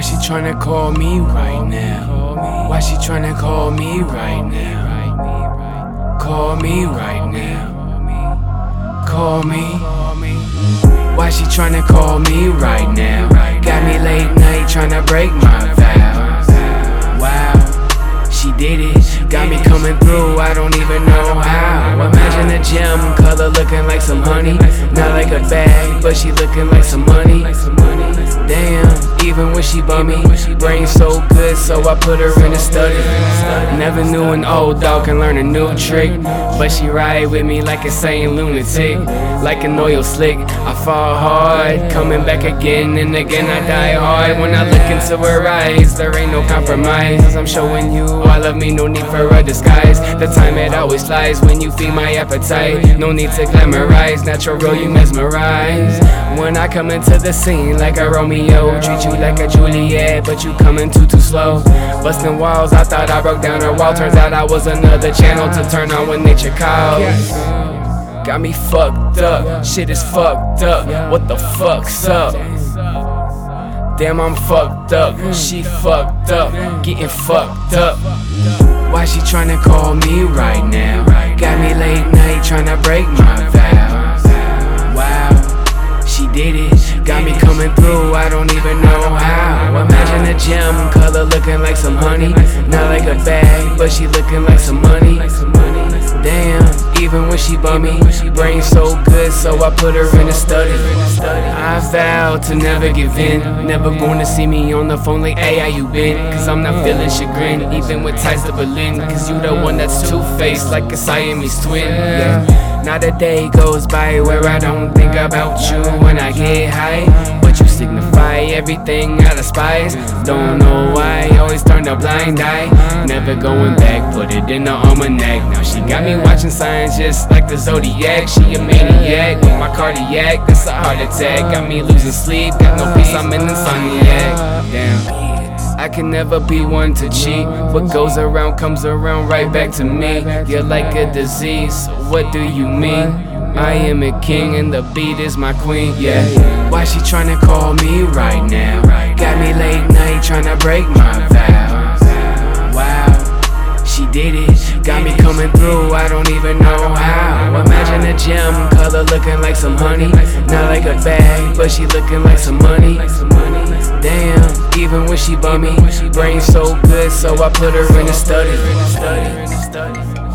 she tryna call me right now? Why she tryna call me right now? Call me right now. Call me. Why she tryna call me right now? Got me late night tryna break my vows. Wow, she did it. Got me coming through, I don't even know how. Imagine a gem color looking like some honey. Not like a bag, but she looking like some money. Damn, even when she bummy, brain so good, so I put her in a study. Never knew an old dog can learn a new trick, but she ride with me like a sane lunatic. Like an oil slick, I fall hard, coming back again and again I die hard. When I look into her eyes, there ain't no compromise. I'm showing you all of me, no need for a disguise. The time it always flies when you feed my appetite. No need to glamorize, natural girl you mesmerize. When I come into the scene like a Romeo, treat you like a Juliet, but you coming too slow. Busting walls, I thought I broke down her wall. Turns out I was another channel to turn on when nature calls. Got me fucked up, shit is fucked up. What the fuck's up? Damn, I'm fucked up, she fucked up, getting fucked up. Why she tryna call me right now? Got me late night tryna break my vows. Wow, she did it. Got me coming through, I don't even know how. Imagine a gem color looking like some honey. Not like a bag, but she looking like some money. Damn, even when she bummy, brain so good, so I put her in a study. I vow to never give in. Never gonna see me on the phone like, hey, how you been? Cause I'm not feeling chagrin, even with ties to Berlin. Cause you the one that's two-faced like a Siamese twin. Yeah. Not a day goes by where I don't think about you when I get high. But you signify everything I despise. Don't know why, always turn a blind eye. Never going back, put it in the almanac. Now she got me watching signs just like the Zodiac. She a maniac with my cardiac, that's a heart attack. Got me losing sleep, got no peace, I'm in insomniac. Damn, I can never be one to cheat. What goes around comes around right back to me. You're like a disease, what do you mean? I am a king and the beat is my queen, yeah. Why she tryna call me right now? Got me late night tryna break my vows. Wow, she did it. Got me coming through, I don't even know how. Imagine a gem color looking like some honey. Not like a bag, but she looking like some money. Damn, even when she bummy, brain so good, so I put her in a study.